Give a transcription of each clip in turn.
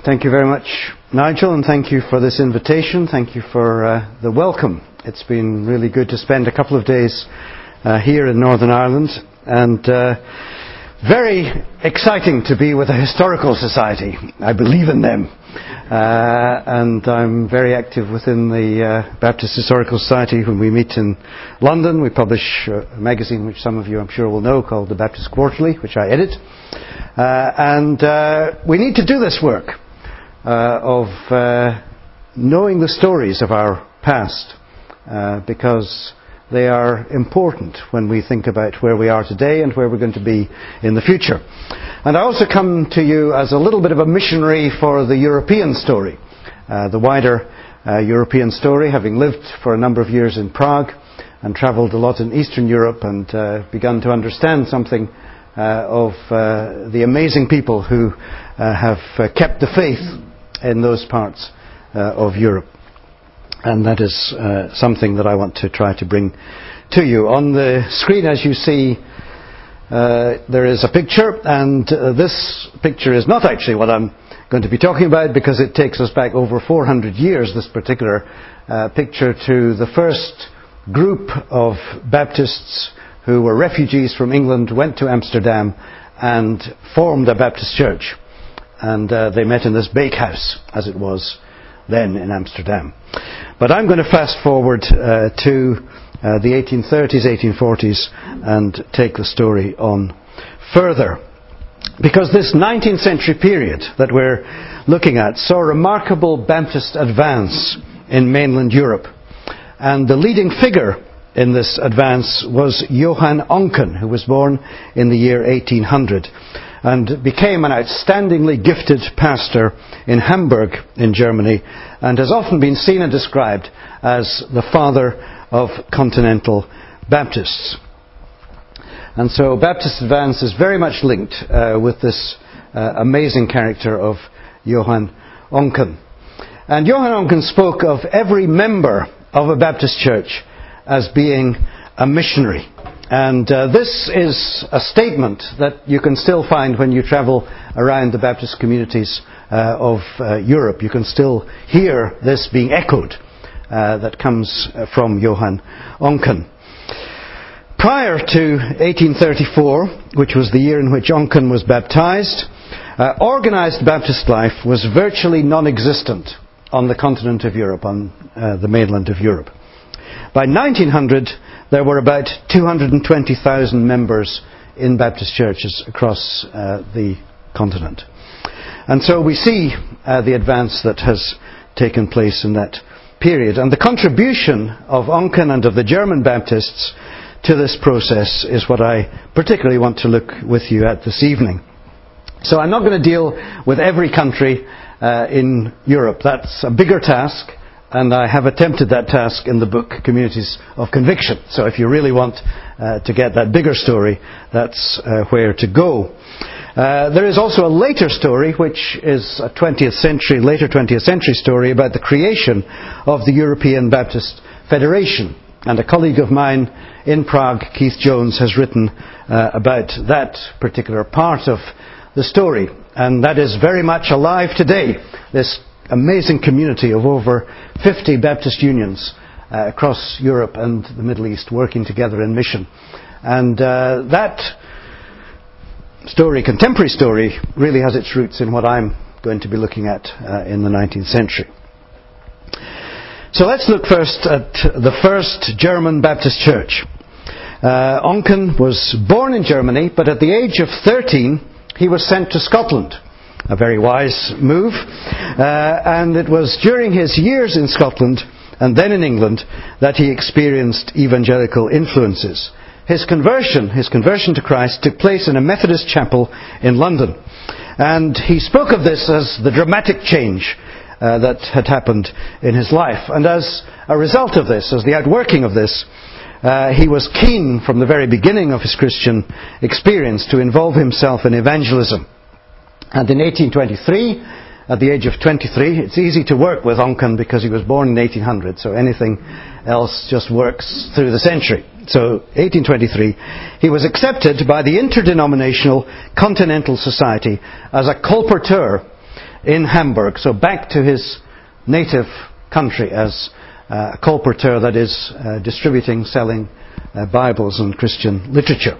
Thank you very much, Nigel, and thank you for this invitation. Thank you for the welcome. It's been really good to spend a couple of days here in Northern Ireland, and very exciting to be with a historical society. I believe in them. And I'm very active within the Baptist Historical Society. When we meet in London, we publish a magazine which some of you I'm sure will know called the Baptist Quarterly, which I edit. And we need to do this work of knowing the stories of our past because they are important when we think about where we are today and where we're going to be in the future. And I also come to you as a little bit of a missionary for the European story, the wider European story, having lived for a number of years in Prague and travelled a lot in Eastern Europe and begun to understand something of the amazing people who have kept the faith in those parts of Europe. And that is something that I want to try to bring to you. On the screen, as you see, there is a picture, and this picture is not actually what I'm going to be talking about because it takes us back over 400 years, this particular picture, to the first group of Baptists who were refugees from England, went to Amsterdam and formed a Baptist church. And they met in this bakehouse, as it was then in Amsterdam. But I'm going to fast forward to the 1830s, 1840s and take the story on further. Because this 19th century period that we're looking at saw remarkable Baptist advance in mainland Europe. And the leading figure in this advance was Johann Oncken, who was born in the year 1800 and became an outstandingly gifted pastor in Hamburg in Germany and has often been seen and described as the father of continental Baptists. And so Baptist advance is very much linked with this amazing character of Johann Oncken. And Johann Oncken spoke of every member of a Baptist church as being a missionary. And this is a statement that you can still find when you travel around the Baptist communities of Europe. You can still hear this being echoed that comes from Johann Oncken. Prior to 1834, which was the year in which Oncken was baptized, organized Baptist life was virtually non-existent on the continent of Europe, on the mainland of Europe. By 1900, there were about 220,000 members in Baptist churches across the continent. And so we see the advance that has taken place in that period. And the contribution of Oncken and of the German Baptists to this process is what I particularly want to look with you at this evening. So I'm not going to deal with every country in Europe. That's a bigger task. And I have attempted that task in the book Communities of Conviction. So if you really want to get that bigger story, that's where to go. There is also a later story, which is a later 20th century story about the creation of the European Baptist Federation. And a colleague of mine in Prague, Keith Jones, has written about that particular part of the story. And that is very much alive today. This amazing community of over 50 Baptist unions across Europe and the Middle East working together in mission. And that story, contemporary story, really has its roots in what I'm going to be looking at in the 19th century. So let's look first at the first German Baptist church. Oncken was born in Germany, but at the age of 13, he was sent to Scotland. A very wise move. And it was during his years in Scotland and then in England that he experienced evangelical influences. His conversion to Christ took place in a Methodist chapel in London. And he spoke of this as the dramatic change that had happened in his life. And as a result of this, as the outworking of this, he was keen from the very beginning of his Christian experience to involve himself in evangelism. And in 1823, at the age of 23, it's easy to work with Oncken because he was born in 1800, so anything else just works through the century. So 1823, he was accepted by the Interdenominational Continental Society as a colporteur in Hamburg, so back to his native country as a colporteur, that is, distributing, selling Bibles and Christian literature.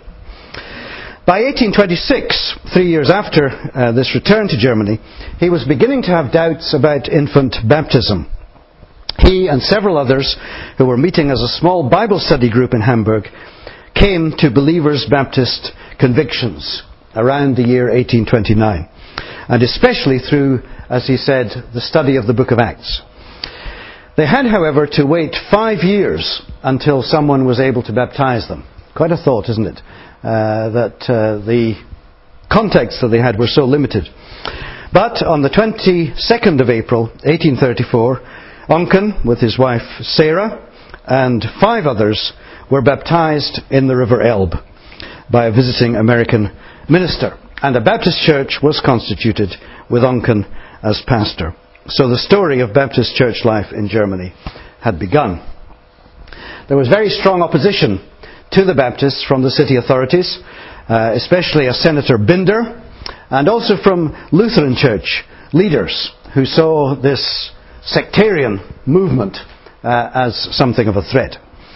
By 1826, 3 years after this return to Germany, he was beginning to have doubts about infant baptism. He and several others who were meeting as a small Bible study group in Hamburg came to Believers Baptist Convictions around the year 1829, and especially through, as he said, the study of the book of Acts. They had, however, to wait 5 years until someone was able to baptize them. Quite a thought, isn't it? That the contexts that they had were so limited. But on the 22nd of April, 1834, Oncken, with his wife Sarah, and 5 others were baptized in the River Elbe by a visiting American minister. And a Baptist church was constituted with Oncken as pastor. So the story of Baptist church life in Germany had begun. There was very strong opposition to the Baptists from the city authorities, especially a Senator Binder, and also from Lutheran church leaders who saw this sectarian movement as something of a threat.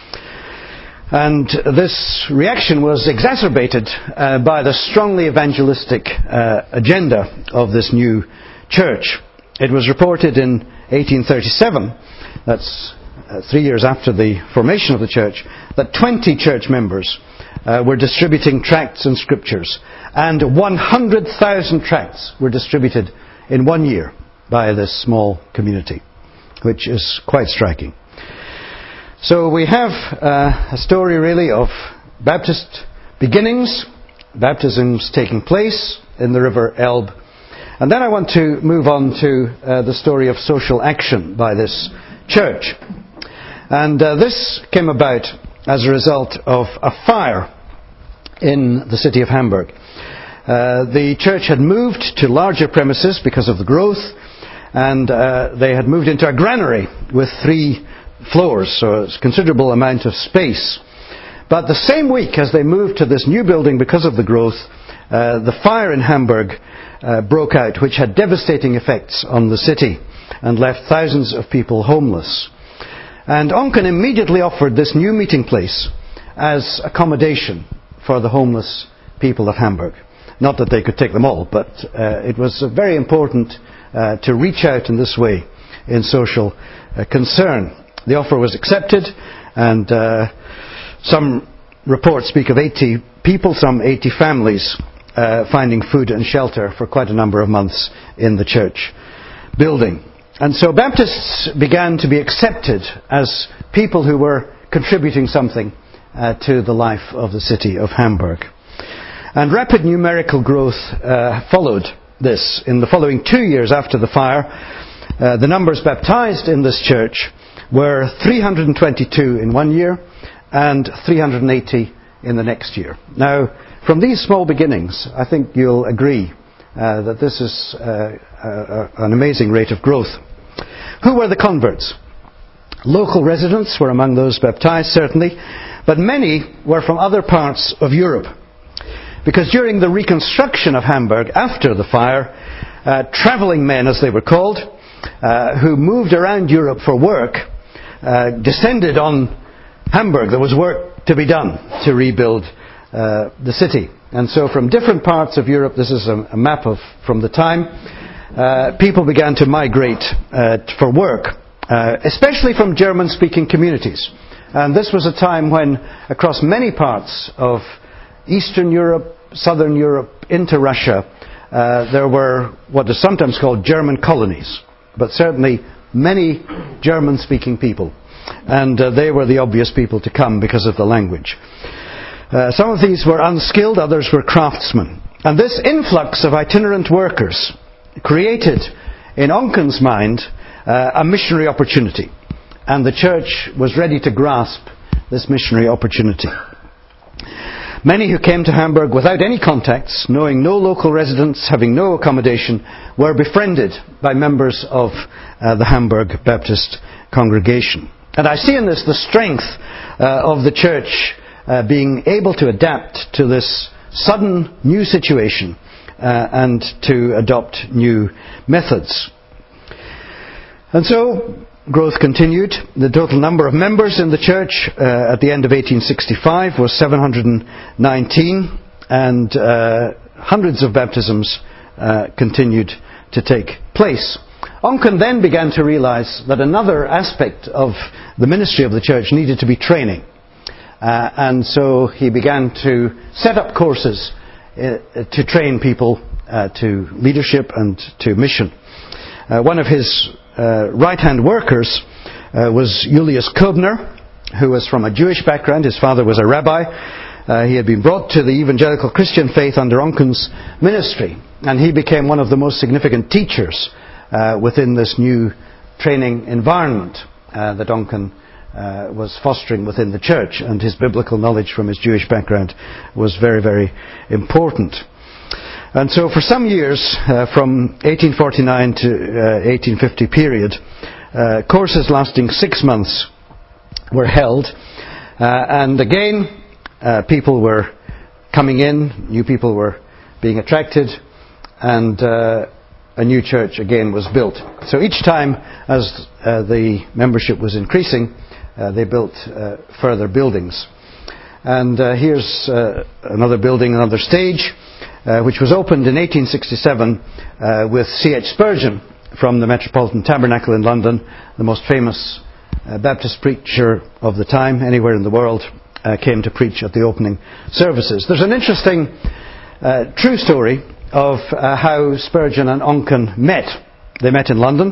And this reaction was exacerbated by the strongly evangelistic agenda of this new church. It was reported in 1837, that's 3 years after the formation of the church, that 20 church members were distributing tracts and scriptures, and 100,000 tracts were distributed in 1 year by this small community, which is quite striking. So we have a story really of Baptist beginnings, baptisms taking place in the River Elbe, and then I want to move on to the story of social action by this church. And this came about as a result of a fire in the city of Hamburg. The church had moved to larger premises because of the growth, and they had moved into a granary with 3 floors, so it's a considerable amount of space. But the same week as they moved to this new building because of the growth, the fire in Hamburg broke out, which had devastating effects on the city and left thousands of people homeless. And Oncken immediately offered this new meeting place as accommodation for the homeless people of Hamburg. Not that they could take them all, but it was very important to reach out in this way in social concern. The offer was accepted, and some reports speak of 80 people, some 80 families, finding food and shelter for quite a number of months in the church building. And so Baptists began to be accepted as people who were contributing something to the life of the city of Hamburg. And rapid numerical growth followed this. In the following 2 years after the fire, the numbers baptized in this church were 322 in 1 year and 380 in the next year. Now, from these small beginnings, I think you'll agree that this is an amazing rate of growth. Who were the converts? Local residents were among those baptized, certainly, but many were from other parts of Europe. Because during the reconstruction of Hamburg after the fire, travelling men, as they were called, who moved around Europe for work, descended on Hamburg. There was work to be done to rebuild the city. And so from different parts of Europe, this is a map from the time, people began to migrate for work, especially from German-speaking communities. And this was a time when, across many parts of Eastern Europe, Southern Europe, into Russia, there were what is sometimes called German colonies, but certainly many German-speaking people. And they were the obvious people to come because of the language. Some of these were unskilled, others were craftsmen. And this influx of itinerant workers created, in Oncken's mind, a missionary opportunity. And the church was ready to grasp this missionary opportunity. Many who came to Hamburg without any contacts, knowing no local residents, having no accommodation, were befriended by members of the Hamburg Baptist congregation. And I see in this the strength of the church being able to adapt to this sudden new situation and to adopt new methods. And so growth continued. The total number of members in the church at the end of 1865 was 719, and hundreds of baptisms continued to take place. Oncken then began to realize that another aspect of the ministry of the church needed to be training. And so he began to set up courses to train people to leadership and to mission. One of his right-hand workers was Julius Köbner, who was from a Jewish background. His father was a rabbi. He had been brought to the evangelical Christian faith under Oncken's ministry, and he became one of the most significant teachers within this new training environment that Oncken was fostering within the church, and his biblical knowledge from his Jewish background was very, very important. And so for some years, from 1849 to 1850 period, courses lasting 6 months were held, and again people were coming in, new people were being attracted, and a new church again was built. So each time as the membership was increasing, they built further buildings. And here's another building, another stage, which was opened in 1867 with C.H. Spurgeon from the Metropolitan Tabernacle in London, the most famous Baptist preacher of the time, anywhere in the world, came to preach at the opening services. There's an interesting true story of how Spurgeon and Oncken met. They met in London.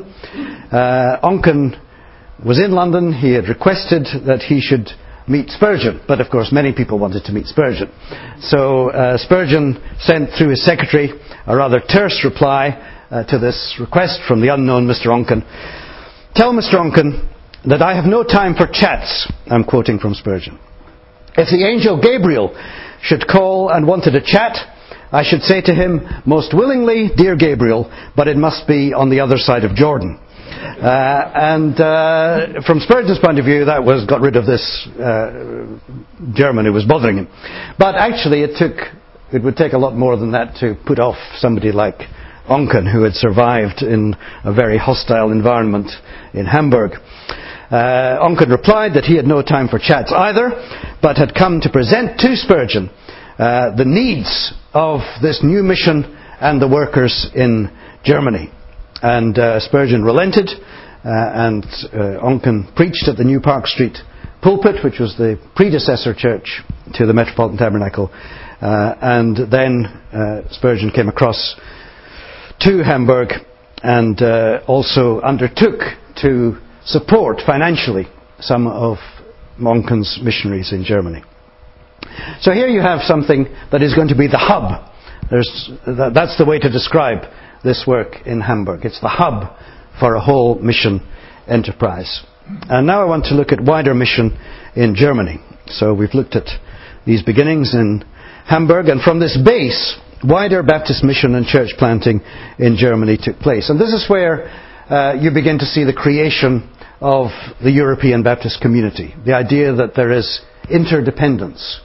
Oncken was in London. He had requested that he should meet Spurgeon, but of course many people wanted to meet Spurgeon. So Spurgeon sent through his secretary a rather terse reply to this request from the unknown Mr. Oncken. "Tell Mr. Oncken that I have no time for chats," I'm quoting from Spurgeon. "If the angel Gabriel should call and wanted a chat, I should say to him, most willingly, dear Gabriel, but it must be on the other side of Jordan." And from Spurgeon's point of view, that got rid of this German who was bothering him. But actually it would take a lot more than that to put off somebody like Oncken, who had survived in a very hostile environment in Hamburg. Oncken replied that he had no time for chats either, but had come to present to Spurgeon the needs of this new mission and the workers in Germany. And Spurgeon relented, and Oncken preached at the New Park Street pulpit, which was the predecessor church to the Metropolitan Tabernacle. And then Spurgeon came across to Hamburg and also undertook to support financially some of Oncken's missionaries in Germany. So here you have something that is going to be the hub. That's the way to describe this work in Hamburg. It's the hub for a whole mission enterprise. And now I want to look at wider mission in Germany. So we've looked at these beginnings in Hamburg, and from this base, wider Baptist mission and church planting in Germany took place. And this is where you begin to see the creation of the European Baptist community. The idea that there is interdependence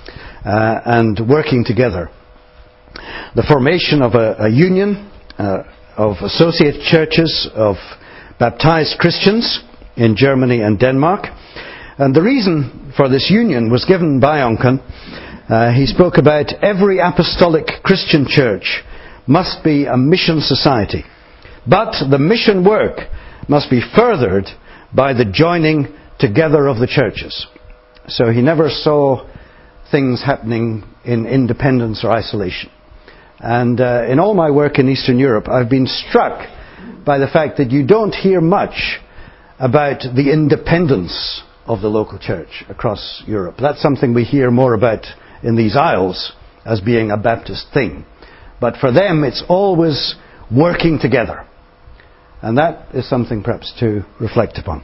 and working together. The formation of a union of associate churches of baptized Christians in Germany and Denmark. And the reason for this union was given by Oncken. He spoke about every apostolic Christian church must be a mission society. But the mission work must be furthered by the joining together of the churches. So he never saw things happening in independence or isolation. And in all my work in Eastern Europe, I've been struck by the fact that you don't hear much about the independence of the local church across Europe. That's something we hear more about in these isles as being a Baptist thing. But for them, it's always working together. And that is something perhaps to reflect upon.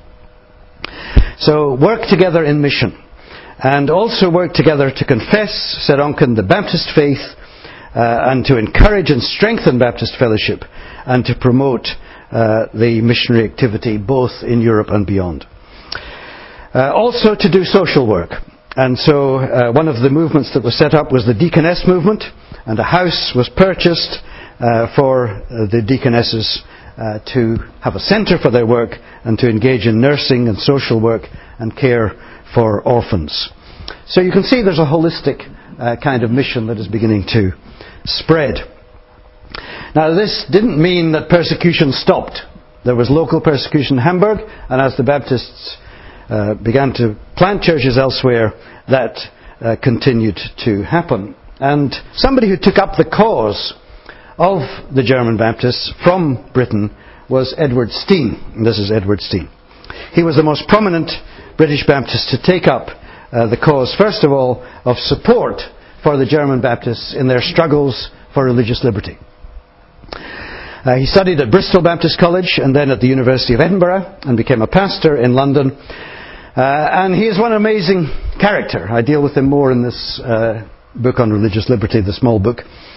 So work together in mission. And also work together to confess, said Oncken, the Baptist faith, and to encourage and strengthen Baptist fellowship, and to promote the missionary activity both in Europe and beyond. Also to do social work. And so one of the movements that was set up was the deaconess movement, and a house was purchased for the deaconesses to have a centre for their work and to engage in nursing and social work and care for orphans. So you can see there's a holistic kind of mission that is beginning to spread. Now, this didn't mean that persecution stopped. There was local persecution in Hamburg, and as the Baptists began to plant churches elsewhere, that continued to happen. And somebody who took up the cause of the German Baptists from Britain was Edward Steen. And this is Edward Steen. He was the most prominent British Baptist to take up the cause, first of all, of support for the German Baptists in their struggles for religious liberty. He studied at Bristol Baptist College and then at the University of Edinburgh and became a pastor in London. And he is one amazing character. I deal with him more in this book on religious liberty, the small book.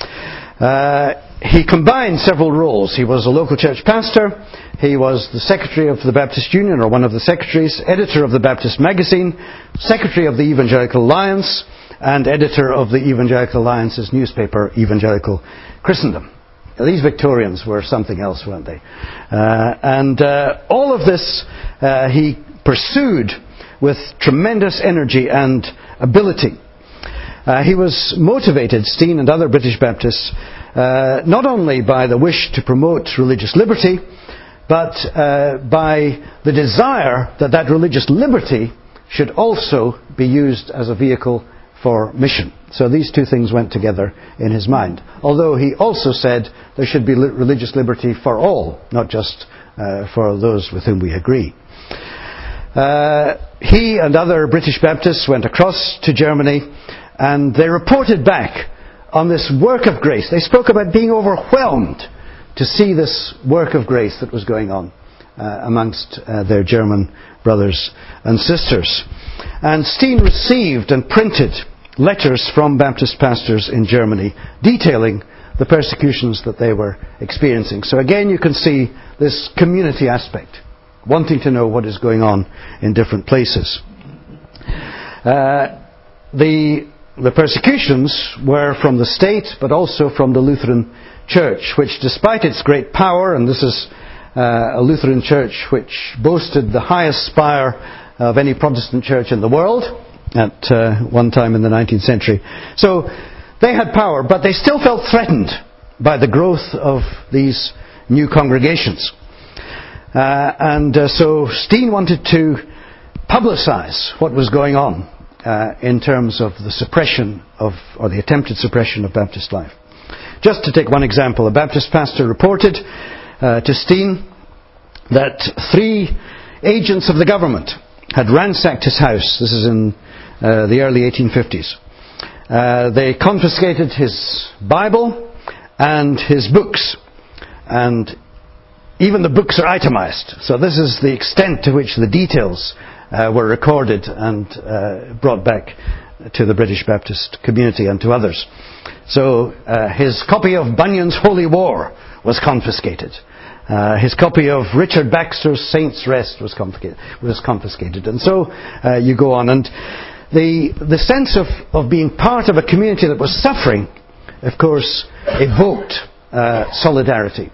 He combined several roles. He was a local church pastor. He was the secretary of the Baptist Union, or one of the secretaries, editor of the Baptist Magazine, secretary of the Evangelical Alliance, and editor of the Evangelical Alliance's newspaper, Evangelical Christendom. Now, these Victorians were something else, weren't they? All of this he pursued with tremendous energy and ability. He was motivated, Steen and other British Baptists, not only by the wish to promote religious liberty, but by the desire that that religious liberty should also be used as a vehicle for mission. So these two things went together in his mind. Although he also said there should be religious liberty for all, not just for those with whom we agree. He and other British Baptists went across to Germany, and they reported back on this work of grace. They spoke about being overwhelmed to see this work of grace that was going on amongst their German brothers and sisters. And Steen received and printed letters from Baptist pastors in Germany detailing the persecutions that they were experiencing. So again, you can see this community aspect, wanting to know what is going on in different places. The persecutions were from the state, but also from the Lutheran Church, which despite its great power, and this is a Lutheran church which boasted the highest spire of any Protestant church in the world at one time in the 19th century. So they had power, but they still felt threatened by the growth of these new congregations. So Steen wanted to publicize what was going on in terms of the suppression of, or the attempted suppression of Baptist life. Just to take one example, a Baptist pastor reported to Steen that 3 agents of the government had ransacked his house. This is in the early 1850s. They confiscated his Bible and his books, and even the books are itemized. So this is the extent to which the details were recorded and brought back to the British Baptist community and to others. So his copy of Bunyan's Holy War was confiscated. His copy of Richard Baxter's Saints' Rest was confiscated. And so you go on. And the sense of being part of a community that was suffering, of course, evoked solidarity.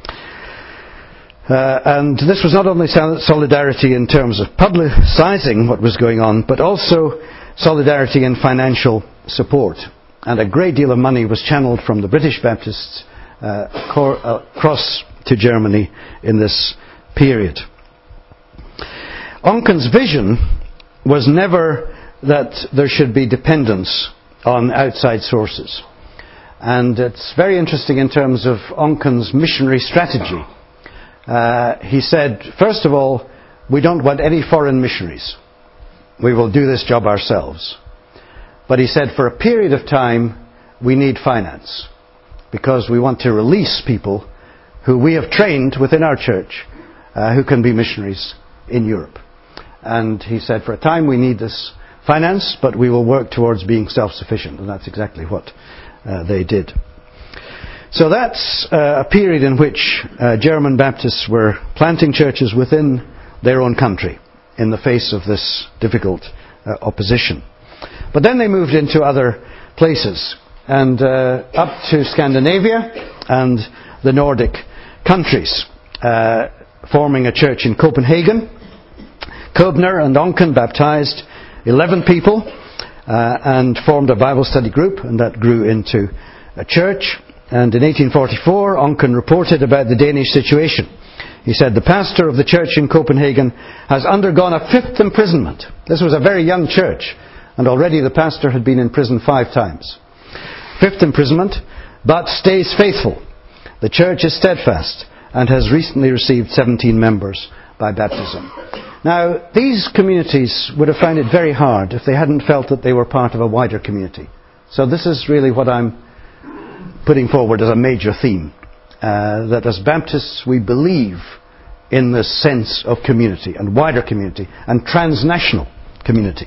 And this was not only solidarity in terms of publicizing what was going on, but also solidarity in financial support. And a great deal of money was channeled from the British Baptists across to Germany in this period. Onken's vision was never that there should be dependence on outside sources. And it's very interesting in terms of Onken's missionary strategy. He said, first of all, we don't want any foreign missionaries. We will do this job ourselves. But he said, for a period of time, we need finance, because we want to release people who we have trained within our church who can be missionaries in Europe. And he said, for a time we need this finance, but we will work towards being self-sufficient. And that's exactly what they did. So that's a period in which German Baptists were planting churches within their own country in the face of this difficult opposition. But then they moved into other places, and up to Scandinavia and the Nordic countries, forming a church in Copenhagen. Købner and Onken baptized 11 people and formed a Bible study group, and that grew into a church. And in 1844, Onken reported about the Danish situation. He said, "The pastor of the church in Copenhagen has undergone a 5th imprisonment." This was a very young church, and already the pastor had been in prison 5 times. 5th imprisonment, but stays faithful. The church is steadfast and has recently received 17 members by baptism. Now, these communities would have found it very hard if they hadn't felt that they were part of a wider community. So this is really what I'm putting forward as a major theme. That as Baptists we believe in this sense of community and wider community and transnational community.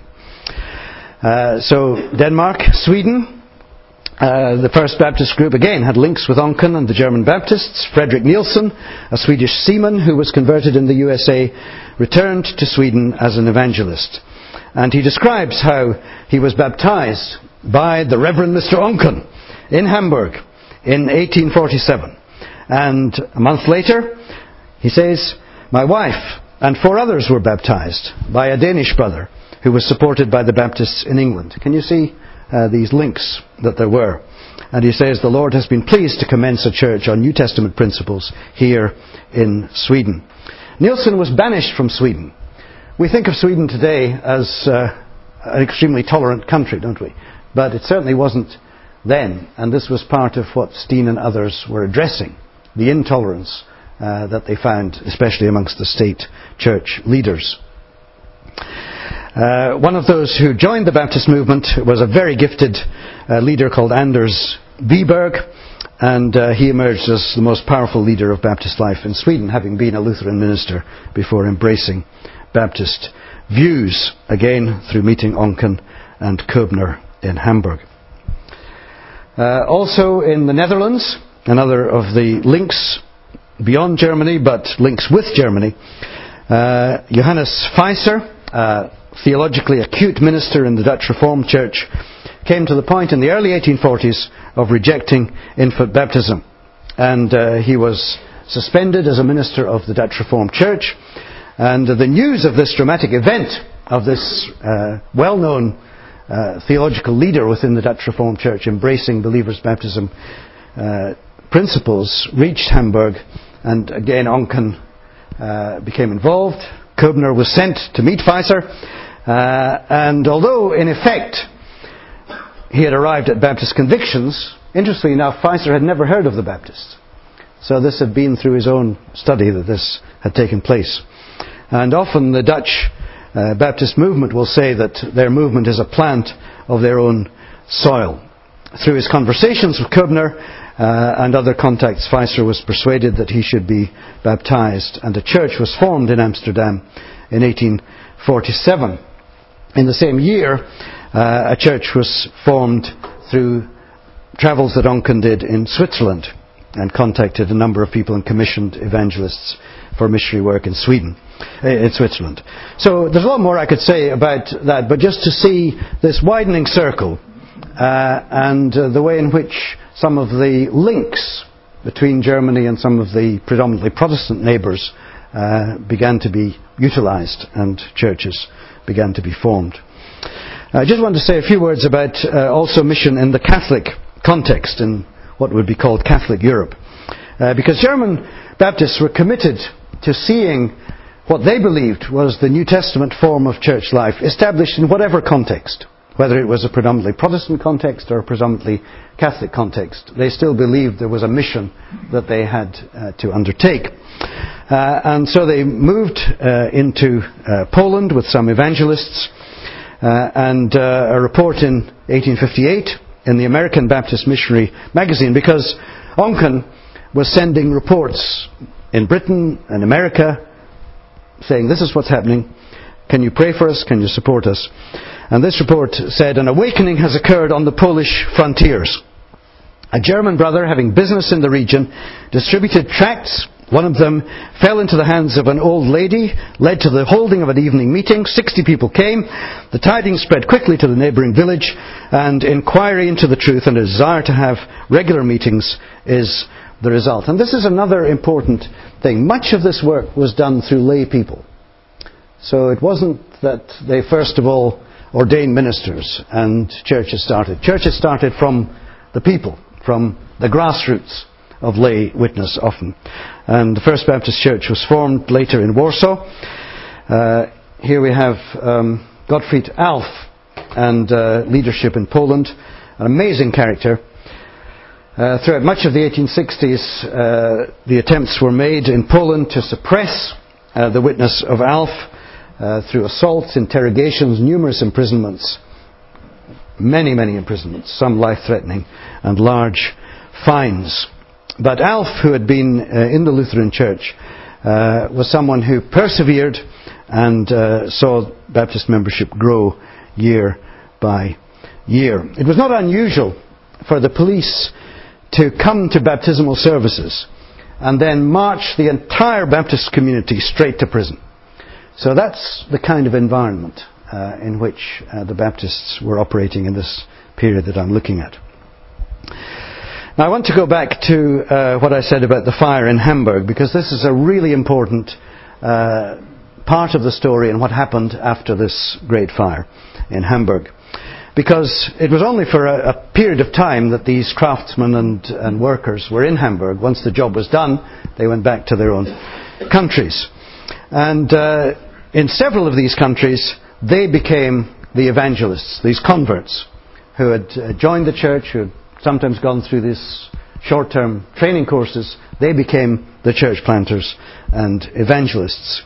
So Denmark, Sweden, the First Baptist group again had links with Onken and the German Baptists. Frederick Nielsen, a Swedish seaman who was converted in the USA, returned to Sweden as an evangelist. And he describes how he was baptized by the Reverend Mr. Onken in Hamburg in 1847. And a month later, he says, "My wife and 4 others were baptized by a Danish brother who was supported by the Baptists in England." Can you see these links that there were? And he says, "The Lord has been pleased to commence a church on New Testament principles here in Sweden." Nielsen was banished from Sweden. We think of Sweden today as an extremely tolerant country, don't we? But it certainly wasn't then, and this was part of what Steen and others were addressing, the intolerance that they found, especially amongst the state church leaders. One of those who joined the Baptist movement was a very gifted leader called Anders Wiberg, and he emerged as the most powerful leader of Baptist life in Sweden, having been a Lutheran minister before embracing Baptist views, again through meeting Onken and Købner in Hamburg. Also in the Netherlands, another of the links beyond Germany, but links with Germany, Johannes Pfizer, theologically acute minister in the Dutch Reformed Church, came to the point in the early 1840s of rejecting infant baptism. And he was suspended as a minister of the Dutch Reformed Church. And the news of this dramatic event, of this well-known theological leader within the Dutch Reformed Church embracing believers' baptism principles, reached Hamburg. And again, Onken became involved. Købner was sent to meet Pfizer. And although, in effect, he had arrived at Baptist convictions, interestingly enough, Pfizer had never heard of the Baptists. So this had been through his own study that this had taken place. And often the Dutch Baptist movement will say that their movement is a plant of their own soil. Through his conversations with Købner and other contacts, Pfizer was persuaded that he should be baptized, and a church was formed in Amsterdam in 1847. In the same year, a church was formed through travels that Onken did in Switzerland, and contacted a number of people and commissioned evangelists for missionary work in Switzerland. So there's a lot more I could say about that, but just to see this widening circle and the way in which some of the links between Germany and some of the predominantly Protestant neighbours began to be utilised and churches began to be formed. I just want to say a few words about also mission in the Catholic context, in what would be called Catholic Europe. Because German Baptists were committed to seeing what they believed was the New Testament form of church life established in whatever context, whether it was a predominantly Protestant context or a predominantly Catholic context. They still believed there was a mission that they had to undertake. And so they moved into Poland with some evangelists, and a report in 1858 in the American Baptist Missionary Magazine, because Onken was sending reports in Britain and America saying, this is what's happening, can you pray for us, can you support us? And this report said, an awakening has occurred on the Polish frontiers. A German brother having business in the region distributed tracts One of them fell into the hands of an old lady, led to the holding of an evening meeting. 60 people came. The tidings spread quickly to the neighbouring village, and inquiry into the truth and a desire to have regular meetings is the result. And this is another important thing. Much of this work was done through lay people. So it wasn't that they first of all ordained ministers and churches started. Churches started from the people, from the grassroots of lay witness often. And the First Baptist Church was formed later in Warsaw. Here we have Gottfried Alf and leadership in Poland. An amazing character. Throughout much of the 1860s, the attempts were made in Poland to suppress the witness of Alf through assaults, interrogations, numerous imprisonments. Many imprisonments, some life-threatening, and large fines. But Alf, who had been in the Lutheran Church, was someone who persevered and saw Baptist membership grow year by year. It was not unusual for the police to come to baptismal services and then march the entire Baptist community straight to prison. So that's the kind of environment in which the Baptists were operating in this period that I'm looking at. Now I want to go back to what I said about the fire in Hamburg, because this is a really important part of the story and what happened after this great fire in Hamburg. Because it was only for a period of time that these craftsmen and workers were in Hamburg. Once the job was done, they went back to their own countries. And in several of these countries, they became the evangelists, these converts, who had joined the church, who had sometimes gone through these short-term training courses. They became the church planters and evangelists.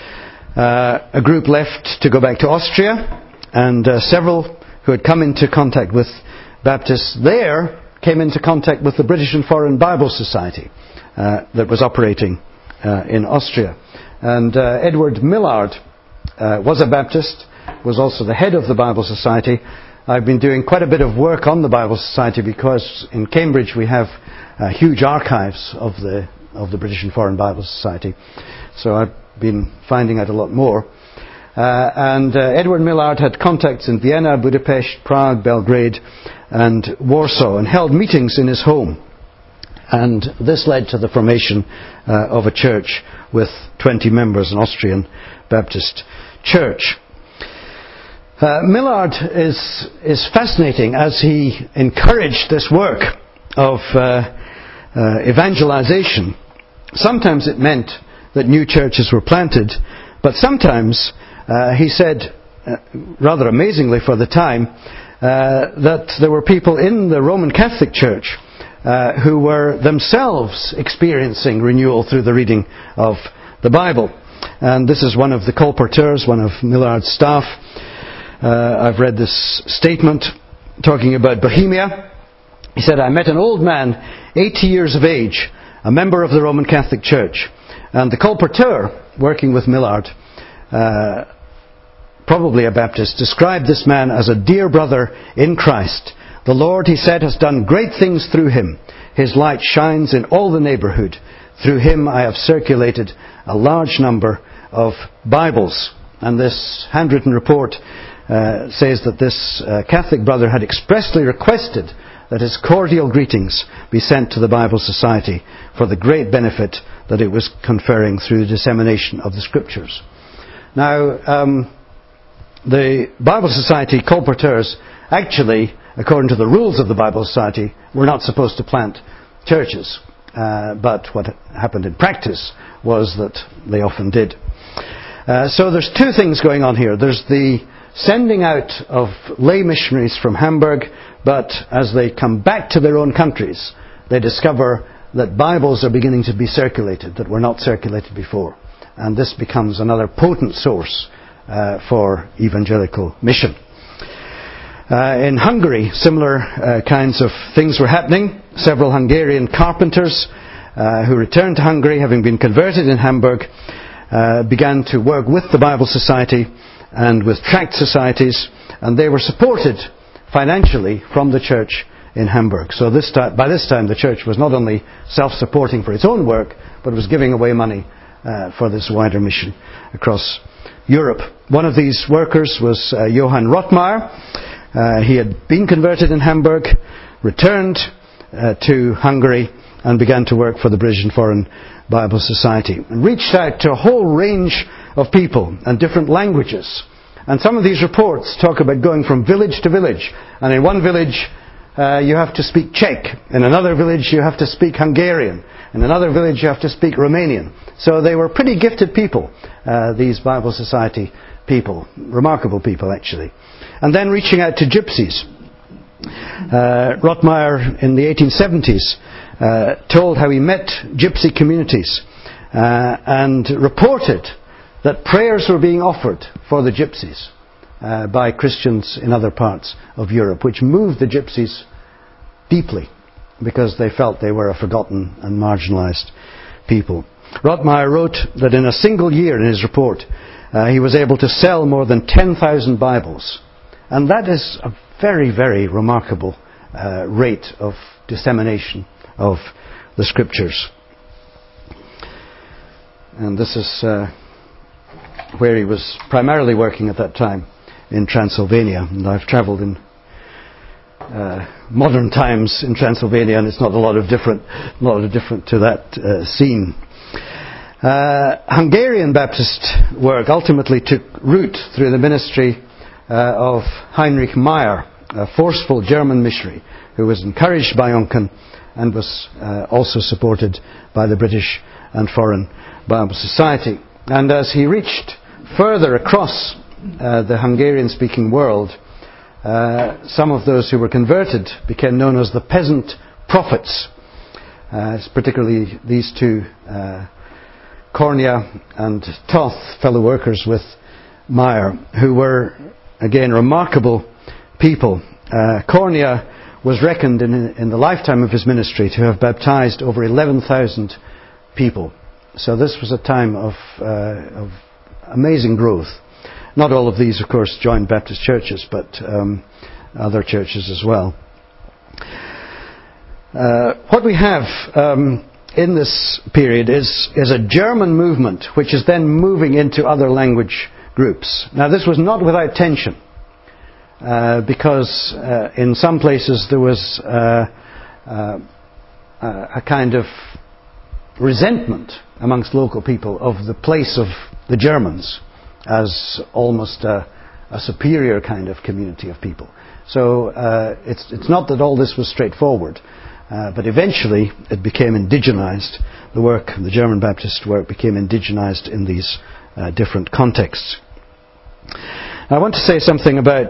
A group left to go back to Austria, and several who had come into contact with Baptists there came into contact with the British and Foreign Bible Society that was operating in Austria. And Edward Millard was a Baptist, was also the head of the Bible Society. I've been doing quite a bit of work on the Bible Society because in Cambridge we have huge archives of the British and Foreign Bible Society. So I've been finding out a lot more. And Edward Millard had contacts in Vienna, Budapest, Prague, Belgrade and Warsaw, and held meetings in his home. And this led to the formation of a church with 20 members, an Austrian Baptist church. Millard is fascinating as he encouraged this work of evangelization. Sometimes it meant that new churches were planted, but sometimes he said, rather amazingly for the time, that there were people in the Roman Catholic Church who were themselves experiencing renewal through the reading of the Bible. And this is one of the colporteurs, one of Millard's staff. I've read this statement talking about Bohemia. He said, "I met an old man, 80 years of age, a member of the Roman Catholic Church. And the colporteur, working with Millard, probably a Baptist, described this man as a dear brother in Christ. The Lord, he said, has done great things through him. His light shines in all the neighbourhood. Through him I have circulated a large number of Bibles." And this handwritten report says that this Catholic brother had expressly requested that his cordial greetings be sent to the Bible Society for the great benefit that it was conferring through the dissemination of the Scriptures. Now, the Bible Society colporteurs actually, according to the rules of the Bible Society, were not supposed to plant churches. But what happened in practice was that they often did. So there's two things going on here. There's the sending out of lay missionaries from Hamburg, but as they come back to their own countries, they discover that Bibles are beginning to be circulated that were not circulated before. And this becomes another potent source for evangelical mission. In Hungary, similar kinds of things were happening. Several Hungarian carpenters who returned to Hungary, having been converted in Hamburg, began to work with the Bible Society and with tract societies, and they were supported financially from the church in Hamburg. So by this time the church was not only self-supporting for its own work, but was giving away money for this wider mission across Europe. One of these workers was Johann Rottmeyer. He had been converted in Hamburg, returned to Hungary, and began to work for the British and Foreign Bible Society, and reached out to a whole range of people and different languages. And some of these reports talk about going from village to village, and in one village you have to speak Czech, in another village you have to speak Hungarian, in another village you have to speak Romanian. So they were pretty gifted people, these Bible Society people, remarkable people actually. And then reaching out to gypsies. Rottmeyer in the 1870s told how he met gypsy communities and reported that prayers were being offered for the gypsies by Christians in other parts of Europe, which moved the gypsies deeply because they felt they were a forgotten and marginalized people. Rottmeyer wrote that in a single year, in his report, he was able to sell more than 10,000 Bibles. And that is a very, very remarkable rate of dissemination of the Scriptures. And this is where he was primarily working at that time, in Transylvania. And I've travelled in modern times in Transylvania, and it's not a lot of different to that scene. Hungarian Baptist work ultimately took root through the ministry of Heinrich Meyer, a forceful German missionary who was encouraged by Oncken and was also supported by the British and Foreign Bible Society. And as he reached further across the Hungarian-speaking world, some of those who were converted became known as the peasant prophets, particularly these two, Cornea and Toth, fellow workers with Meyer, who were, again, remarkable people. Cornea was reckoned in the lifetime of his ministry to have baptized over 11,000 people. So this was a time of amazing growth. Not all of these, of course, joined Baptist churches, but other churches as well. What we have in this period is a German movement, which is then moving into other language groups. Now, this was not without tension, because in some places there was a kind of resentment amongst local people of the place of the Germans as almost a superior kind of community of people. So it's not that all this was straightforward, but eventually it became indigenized. The German Baptist work became indigenized in these different contexts. I want to say something about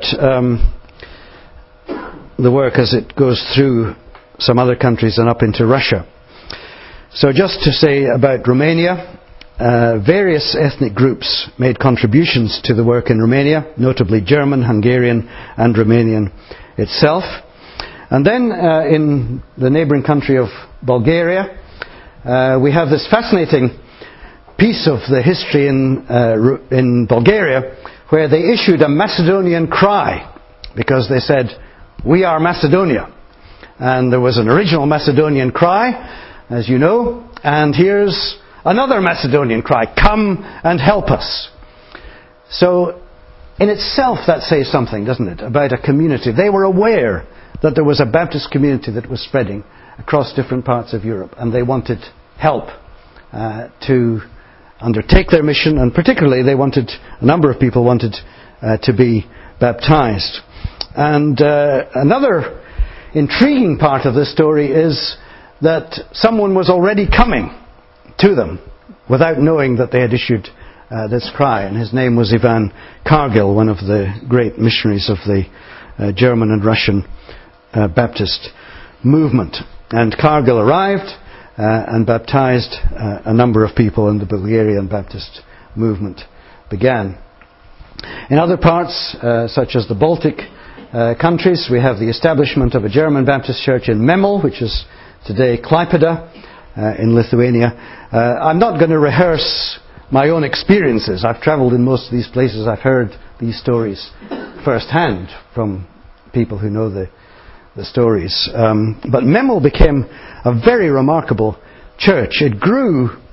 the work as it goes through some other countries and up into Russia. So just to say about Romania, various ethnic groups made contributions to the work in Romania, notably German, Hungarian and Romanian itself. And then in the neighbouring country of Bulgaria, we have this fascinating piece of the history in Bulgaria where they issued a Macedonian cry because they said, "We are Macedonia." And there was an original Macedonian cry, as you know, and here's another Macedonian cry, "Come and help us." So in itself that says something, doesn't it, about a community. They were aware that there was a Baptist community that was spreading across different parts of Europe, and they wanted help to undertake their mission, and particularly a number of people wanted to be baptized. And another intriguing part of this story is that someone was already coming to them without knowing that they had issued this cry, and his name was Ivan Kargil, one of the great missionaries of the German and Russian Baptist movement. And Kargil arrived and baptized a number of people, and the Bulgarian Baptist movement began. In other parts, such as the Baltic countries, we have the establishment of a German Baptist church in Memel, which is today Klaipėda in Lithuania. I'm not going to rehearse my own experiences. I've travelled in most of these places. I've heard these stories firsthand from people who know the stories. But Memel became a very remarkable church. It grew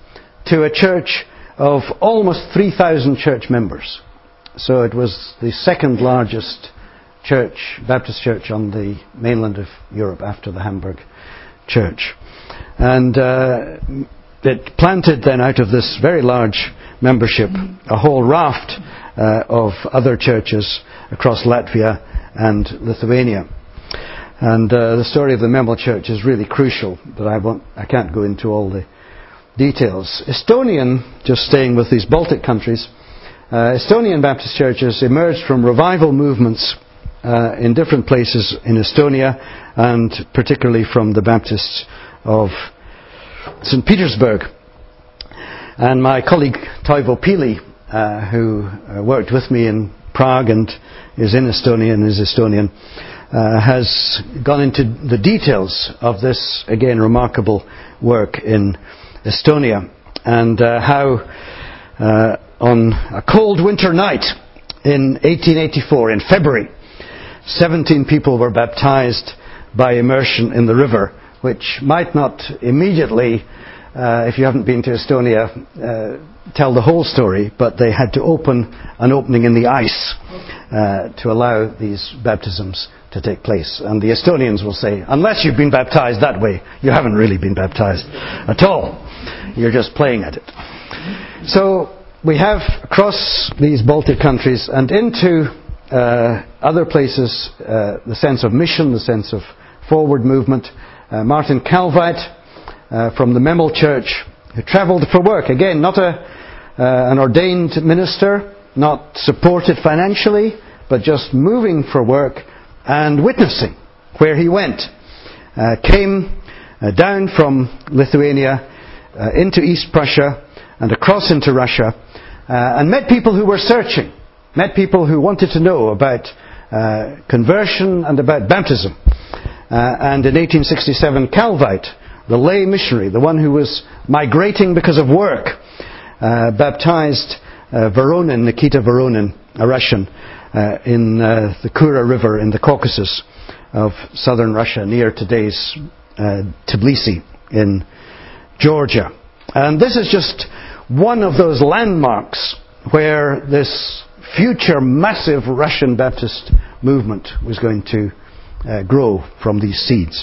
to a church of almost 3,000 church members. So it was the second largest church, Baptist church on the mainland of Europe after the Hamburg church. And it planted then out of this very large membership a whole raft of other churches across Latvia and Lithuania. And the story of the Memel Church is really crucial, but I can't go into all the details. Estonian, just staying with these Baltic countries, Estonian Baptist churches emerged from revival movements in different places in Estonia, and particularly from the Baptists of St. Petersburg. And my colleague Toivo Pili, who worked with me in Prague and is in Estonia and is Estonian, has gone into the details of this, again, remarkable work in Estonia, and how on a cold winter night in 1884, in February, 17 people were baptized by immersion in the river, which might not immediately, if you haven't been to Estonia, tell the whole story, but they had to open an opening in the ice to allow these baptisms to take place. And the Estonians will say, unless you've been baptized that way, you haven't really been baptized at all. You're just playing at it. So we have across these Baltic countries and into other places the sense of mission, the sense of forward movement. Martin Calvite from the Memel Church, who travelled for work. Again, not an ordained minister, not supported financially, but just moving for work and witnessing where he went. Came down from Lithuania into East Prussia and across into Russia, and met people who were searching, met people who wanted to know about conversion and about baptism. And in 1867, Calvite, the lay missionary, the one who was migrating because of work, baptized Voronin, Nikita Voronin, a Russian, in the Kura River in the Caucasus of southern Russia, near today's Tbilisi in Georgia. And this is just one of those landmarks where this future massive Russian Baptist movement was going to grow from these seeds.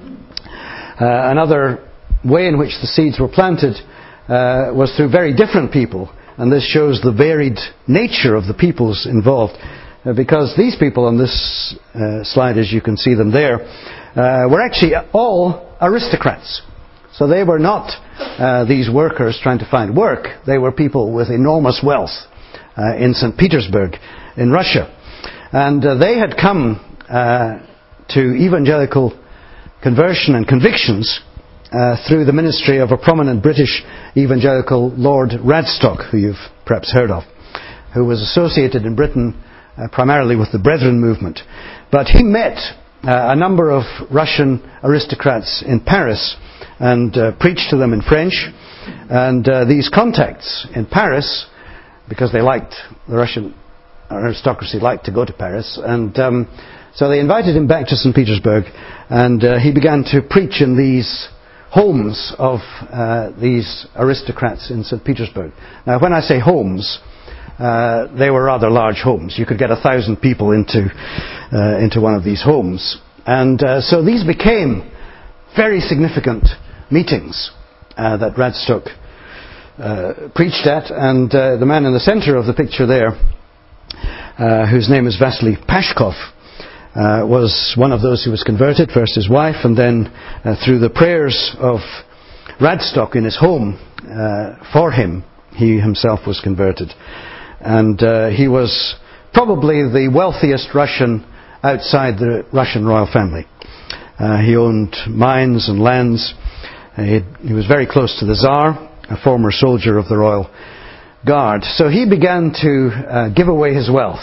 Another way in which the seeds were planted was through very different people, and this shows the varied nature of the peoples involved, because these people on this slide, as you can see them there, were actually all aristocrats. So they were not these workers trying to find work. They were people with enormous wealth in St. Petersburg in Russia. And they had come to evangelical conversion and convictions through the ministry of a prominent British evangelical Lord Radstock, who you've perhaps heard of, who was associated in Britain primarily with the Brethren movement. But he met a number of Russian aristocrats in Paris and preached to them in French. And these contacts in Paris, because they liked, the Russian aristocracy liked to go to Paris, and so they invited him back to St. Petersburg, and he began to preach in these homes of these aristocrats in St. Petersburg. Now, when I say homes, they were rather large homes. You could get 1,000 people into one of these homes. And so these became very significant meetings that Radstock preached at. And the man in the center of the picture there, whose name is Vasily Pashkov, was one of those who was converted, first his wife, and then through the prayers of Radstock in his home for him, he himself was converted. And he was probably the wealthiest Russian outside the Russian royal family. He owned mines and lands. He was very close to the Tsar, a former soldier of the Royal Guard. So he began to give away his wealth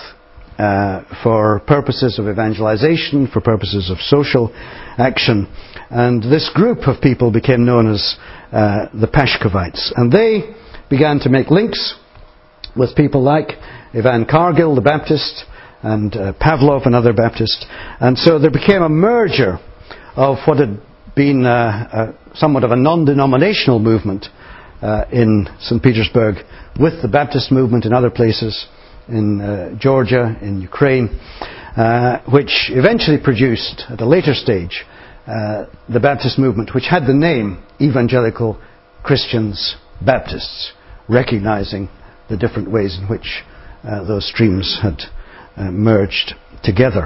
for purposes of evangelization, for purposes of social action. And this group of people became known as the Pashkovites. And they began to make links with people like Ivan Kargil, the Baptist, and Pavlov, another Baptist. And so there became a merger of what had been somewhat of a non-denominational movement in St. Petersburg with the Baptist movement in other places, in Georgia, in Ukraine, which eventually produced, at a later stage, the Baptist movement, which had the name Evangelical Christians Baptists, recognizing the different ways in which those streams had merged together.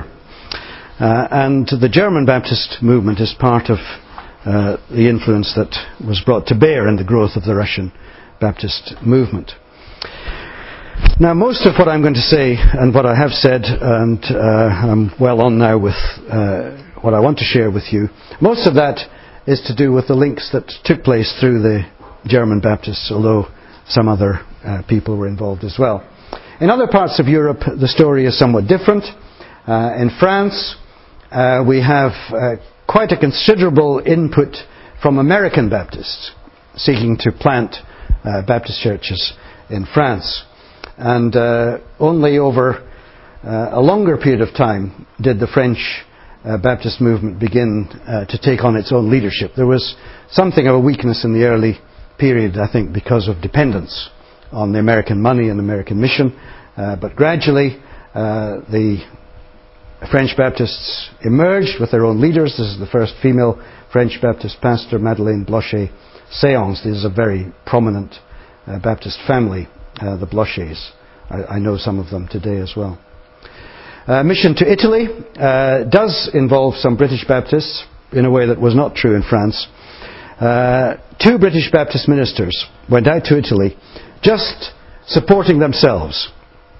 And the German Baptist movement is part of the influence that was brought to bear in the growth of the Russian Baptist movement. Now, most of what I'm going to say and what I have said, and I'm well on now with what I want to share with you, most of that is to do with the links that took place through the German Baptists, although some other people were involved as well. In other parts of Europe, the story is somewhat different. In France, we have quite a considerable input from American Baptists seeking to plant Baptist churches in France. And only over a longer period of time did the French Baptist movement begin to take on its own leadership. There was something of a weakness in the early period, I think, because of dependence on the American money and American mission. But gradually, the French Baptists emerged with their own leaders. This is the first female French Baptist pastor, Madeleine Blocher-Séance. This is a very prominent Baptist family, the Blochers. I know some of them today as well. Mission to Italy does involve some British Baptists in a way that was not true in France. 2 British Baptist ministers went out to Italy just supporting themselves.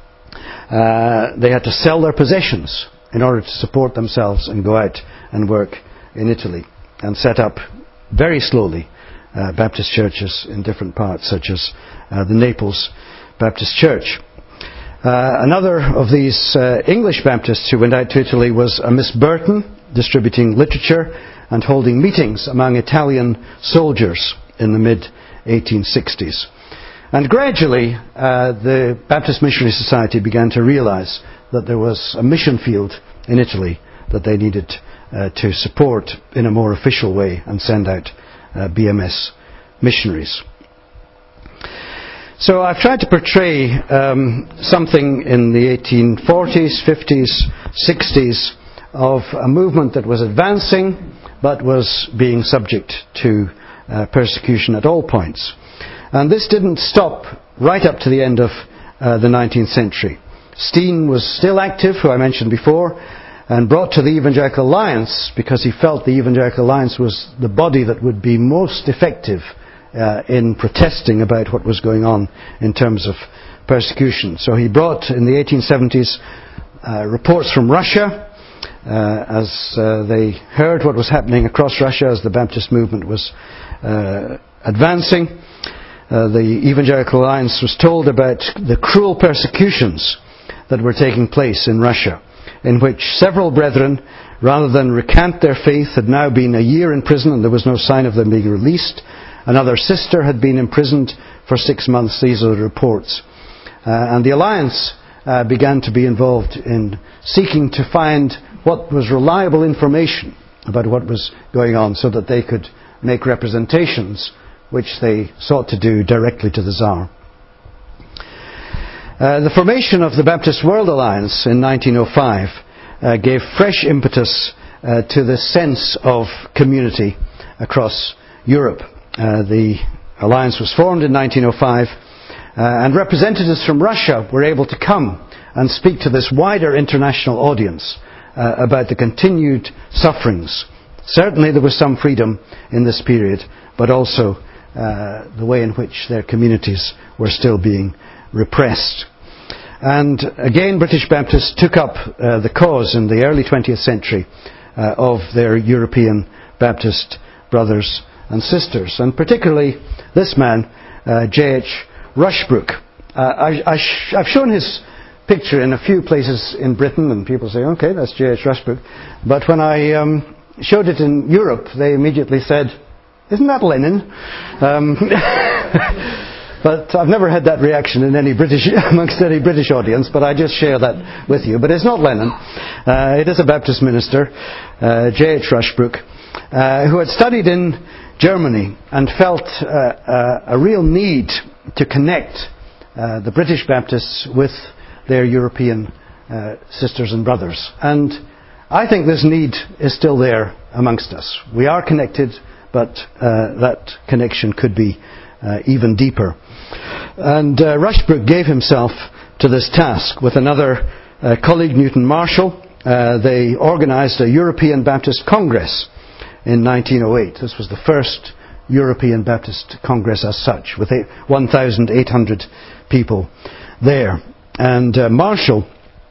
They had to sell their possessions in order to support themselves and go out and work in Italy and set up very slowly Baptist churches in different parts, such as the Naples Baptist Church. Another of these English Baptists who went out to Italy was a Miss Burton, distributing literature and holding meetings among Italian soldiers in the mid-1860s. And gradually, the Baptist Missionary Society began to realize that there was a mission field in Italy that they needed to support in a more official way and send out BMS missionaries. So I've tried to portray something in the 1840s, 50s, 60s of a movement that was advancing but was being subject to persecution at all points. And this didn't stop right up to the end of the 19th century. Steen was still active, who I mentioned before, and brought to the Evangelical Alliance because he felt the Evangelical Alliance was the body that would be most effective in protesting about what was going on in terms of persecution. So he brought, in the 1870s, reports from Russia as they heard what was happening across Russia as the Baptist movement was advancing. The Evangelical Alliance was told about the cruel persecutions that were taking place in Russia, in which several brethren, rather than recant their faith, had now been a year in prison and there was no sign of them being released. Another sister had been imprisoned for 6 months. These are the reports. And the Alliance began to be involved in seeking to find what was reliable information about what was going on so that they could make representations which they sought to do directly to the Tsar. The formation of the Baptist World Alliance in 1905 gave fresh impetus to the sense of community across Europe. The alliance was formed in 1905 and representatives from Russia were able to come and speak to this wider international audience about the continued sufferings. Certainly there was some freedom in this period, but also the way in which their communities were still being repressed. And again, British Baptists took up the cause in the early 20th century of their European Baptist brothers and sisters, and particularly this man, J.H. Rushbrook. I've shown his picture in a few places in Britain, and people say, okay, that's J.H. Rushbrook. But when I showed it in Europe, they immediately said, isn't that Lenin? But I've never had that reaction in amongst any British audience, but I just share that with you. But it's not Lenin. It is a Baptist minister, J.H. Rushbrook, who had studied in Germany and felt a real need to connect the British Baptists with their European sisters and brothers. And I think this need is still there amongst us. We are connected, but that connection could be even deeper. And Rushbrook gave himself to this task with another colleague, Newton Marshall. They organised a European Baptist Congress in 1908. This was the first European Baptist Congress as such, with 1,800 people there. And Marshall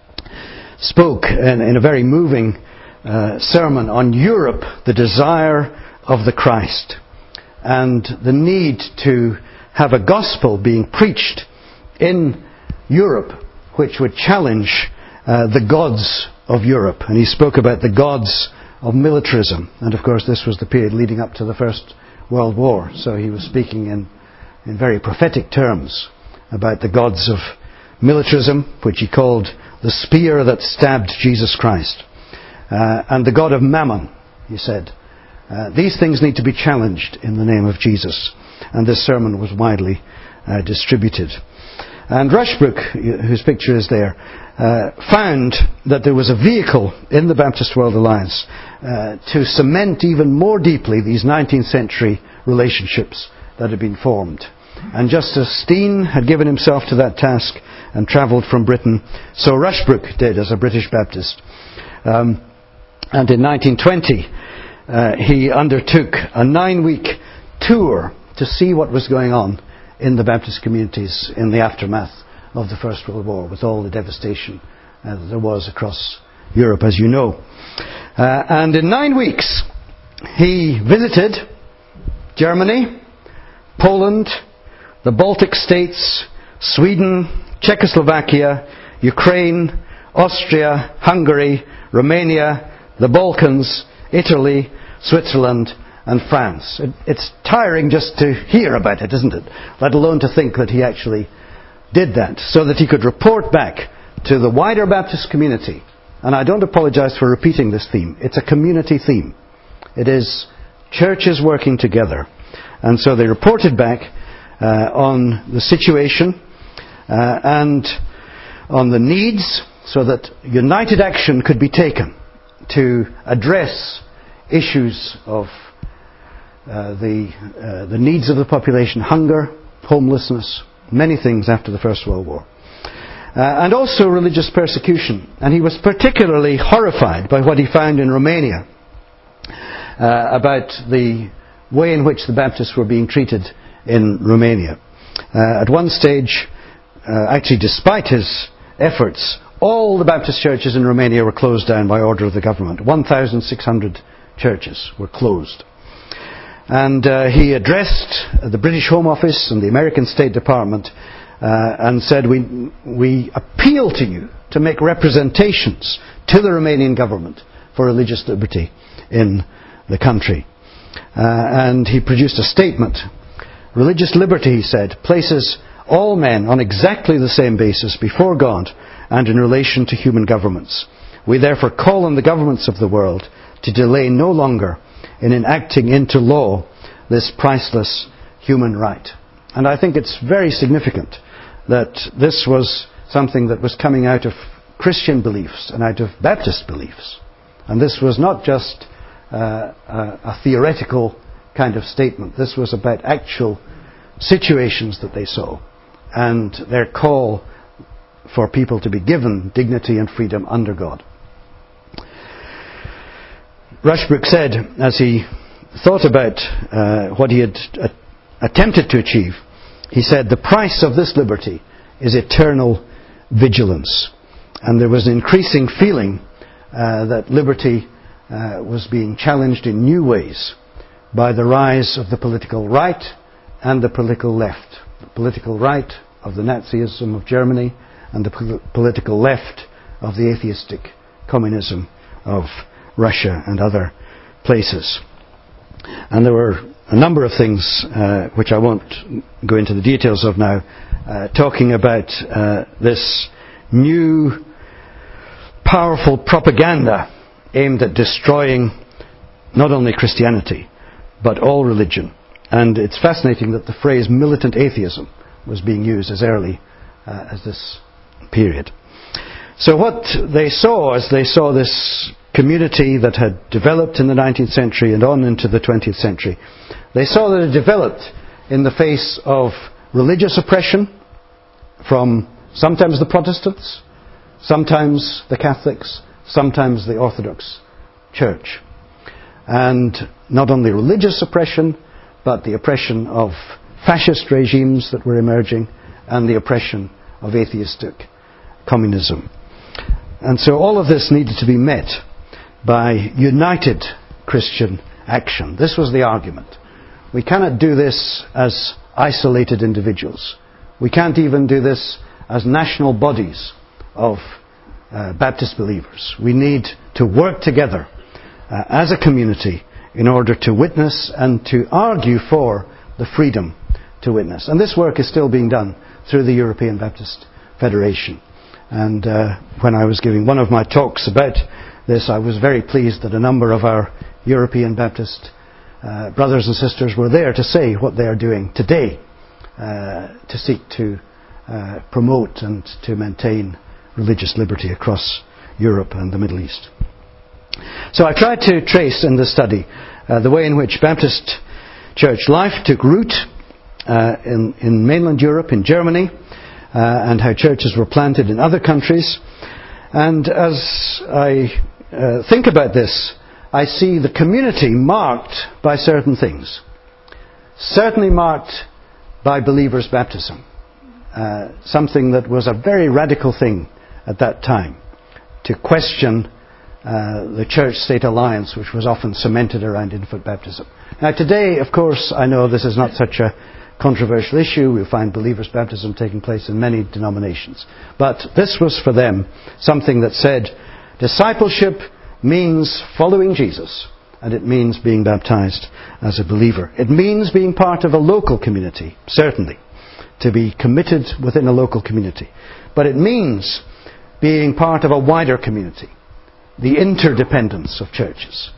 spoke in a very moving sermon on Europe, the desire of the Christ, and the need to have a gospel being preached in Europe which would challenge the gods of Europe. And he spoke about the gods of militarism. And of course this was the period leading up to the First World War. So he was speaking in very prophetic terms about the gods of militarism, which he called the spear that stabbed Jesus Christ. And the god of Mammon, he said. These things need to be challenged in the name of Jesus. And this sermon was widely distributed. And Rushbrook, whose picture is there, found that there was a vehicle in the Baptist World Alliance to cement even more deeply these 19th century relationships that had been formed. And just as Steen had given himself to that task and travelled from Britain, so Rushbrook did as a British Baptist. And in 1920, he undertook a 9-week tour to see what was going on in the Baptist communities in the aftermath of the First World War, with all the devastation that there was across Europe, as you know. And in 9 weeks, he visited Germany, Poland, the Baltic states, Sweden, Czechoslovakia, Ukraine, Austria, Hungary, Romania, the Balkans, Italy, Switzerland, and France. It's tiring just to hear about it, isn't it? Let alone to think that he actually did that, so that he could report back to the wider Baptist community. And I don't apologize for repeating this theme. It's a community theme. It is churches working together. And so they reported back on the situation and on the needs, so that united action could be taken to address issues of the needs of the population, hunger, homelessness, many things after the First World War. And also religious persecution. And he was particularly horrified by what he found in Romania about the way in which the Baptists were being treated in Romania. At one stage, actually despite his efforts, all the Baptist churches in Romania were closed down by order of the government. 1,600 churches were closed. And he addressed the British Home Office and the American State Department and said, we appeal to you to make representations to the Romanian government for religious liberty in the country. And he produced a statement. Religious liberty, he said, places all men on exactly the same basis before God and in relation to human governments. We therefore call on the governments of the world to delay no longer in enacting into law this priceless human right. And I think it's very significant that this was something that was coming out of Christian beliefs and out of Baptist beliefs. And this was not just a theoretical kind of statement. This was about actual situations that they saw and their call for people to be given dignity and freedom under God. Rushbrook said, as he thought about what he had attempted to achieve, he said, the price of this liberty is eternal vigilance. And there was an increasing feeling that liberty was being challenged in new ways by the rise of the political right and the political left. The political right of the Nazism of Germany and the political left of the atheistic communism of Russia and other places. And there were a number of things which I won't go into the details of now, talking about this new powerful propaganda aimed at destroying not only Christianity but all religion. And it's fascinating that the phrase militant atheism was being used as early as this period. So what they saw as they saw this community that had developed in the 19th century and on into the 20th century, they saw that it developed in the face of religious oppression from sometimes the Protestants, sometimes the Catholics, sometimes the Orthodox Church. And not only religious oppression, but the oppression of fascist regimes that were emerging and the oppression of atheistic communism. And so all of this needed to be met by united Christian action. This was the argument. We cannot do this as isolated individuals. We can't even do this as national bodies of Baptist believers. We need to work together as a community in order to witness and to argue for the freedom to witness. And this work is still being done through the European Baptist Federation. And when I was giving one of my talks about this, I was very pleased that a number of our European Baptist brothers and sisters were there to say what they are doing today to seek to promote and to maintain religious liberty across Europe and the Middle East. So I tried to trace in this study the way in which Baptist church life took root in mainland Europe, in Germany, and how churches were planted in other countries. And as I think about this, I see the community marked by certain things. Certainly marked by believers' baptism. Something that was a very radical thing at that time, to question the church-state alliance, which was often cemented around infant baptism. Now today, of course, I know this is not such a controversial issue. We find believers' baptism taking place in many denominations. But this was for them something that said discipleship means following Jesus, and it means being baptized as a believer. It means being part of a local community, certainly, to be committed within a local community. But it means being part of a wider community, the interdependence of churches.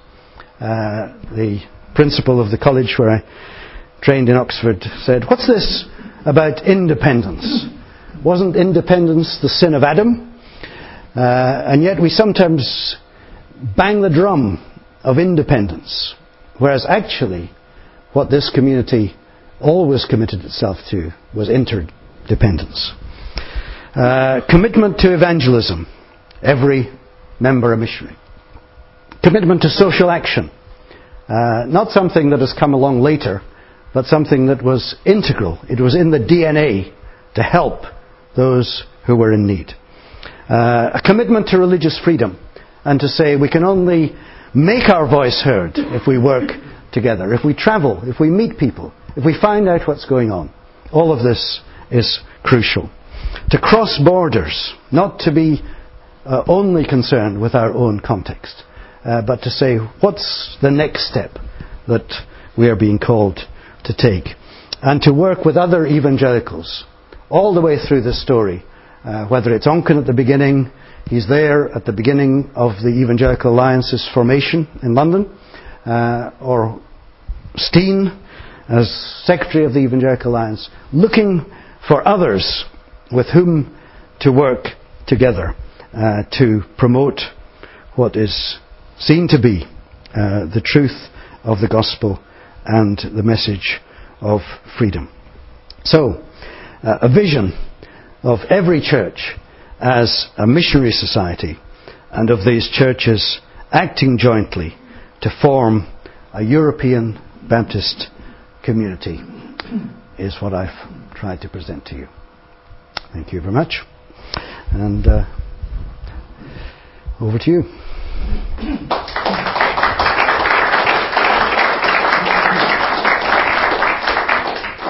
The principal of the college where I trained in Oxford said, "What's this about independence? Wasn't independence the sin of Adam? And yet we sometimes bang the drum of independence, whereas actually what this community always committed itself to was interdependence." Commitment to evangelism. Every member a missionary. Commitment to social action. Not something that has come along later, but something that was integral. It was in the DNA to help those who were in need. A commitment to religious freedom, and to say we can only make our voice heard if we work together, if we travel, if we meet people, if we find out what's going on. All of this is crucial. To cross borders, not to be only concerned with our own context, but to say what's the next step that we are being called to take. And to work with other evangelicals all the way through this story, whether it's Onken at the beginning. He's there at the beginning of the Evangelical Alliance's formation in London, or Steen as Secretary of the Evangelical Alliance, looking for others with whom to work together to promote what is seen to be the truth of the gospel and the message of freedom. So, a vision of every church as a missionary society, and of these churches acting jointly to form a European Baptist community, is what I've tried to present to you. Thank you very much. And over to you.